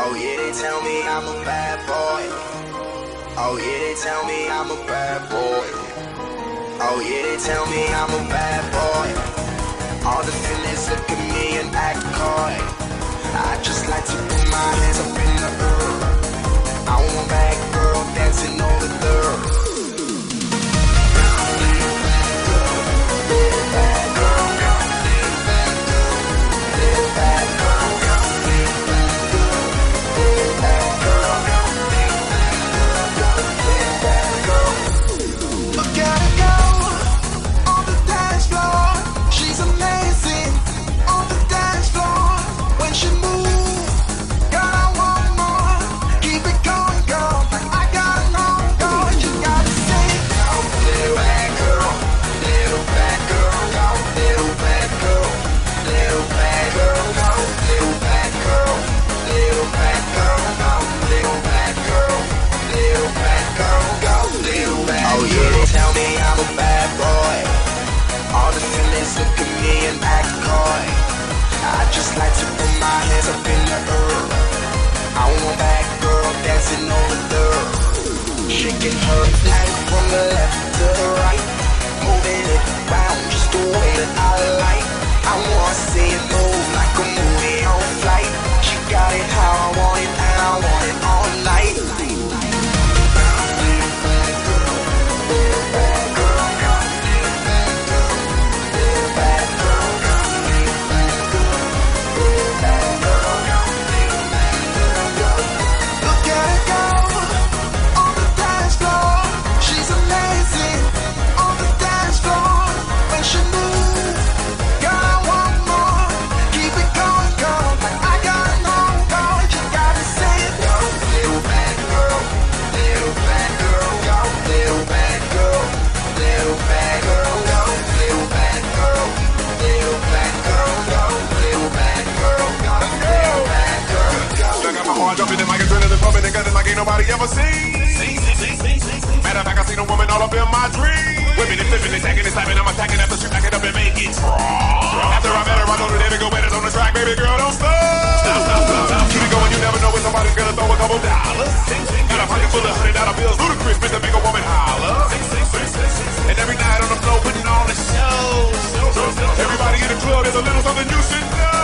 Oh yeah, they tell me I'm a bad boy. Oh yeah, they tell me I'm a bad boy. Oh yeah, they tell me I'm a bad boy. All the feelings look at me and act coy. I just like to put my hands up in the earth. I want a bad girl dancing on the dirt. Like to put my hands up in the earth. I want a bad girl dancing on the dirt. Shaking her flag from the left to the right, moving it round just the way that I like. I wanna see it move like a movie on flight. She got it how I want it and I want it all night. Jumping in my adrenaline pumping and gunning like ain't nobody ever seen. Matter of fact, I seen a woman all up in my dream. Whipping and flipping and tagging and slapping, I'm attacking after she back it up and make it strong. After I met her, I know that every go better on the track, baby girl, don't stop. Stop. Keep it going, you never know when somebody's gonna throw a couple dollars. Got a pocket full of $100 bills, ludicrous, make the big old woman holler. And every night on the floor, putting on a show. Everybody in the club, there's a little something you should know.